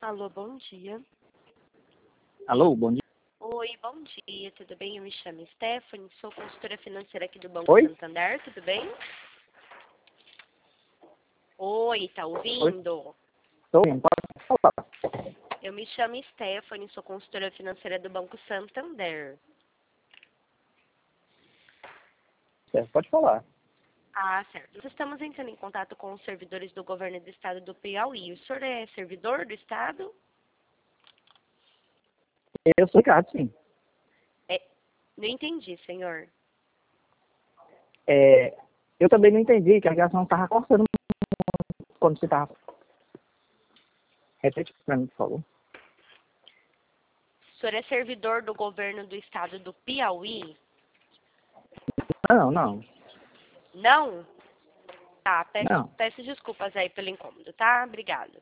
Alô, bom dia. Alô, bom dia. Oi, bom dia, tudo bem? Eu me chamo Stephanie, sou consultora financeira aqui do Banco Oi? Santander, tudo bem? Oi, tá Oi? ouvindo? Estou ouvindo, pode falar. Eu me chamo Stephanie, sou consultora financeira do Banco Santander. Certo, pode falar. Ah, certo. Nós estamos entrando em contato com os servidores do governo do estado do Piauí. O senhor é servidor do estado? Eu sou Ricardo, sim. Não entendi, senhor. Eu também não entendi que a ligação estava cortando quando você estava. Repete para mim, por favor. O senhor é servidor do governo do estado do Piauí? Não, não. Não? Tá, Não. peço desculpas aí pelo incômodo, tá? Obrigada.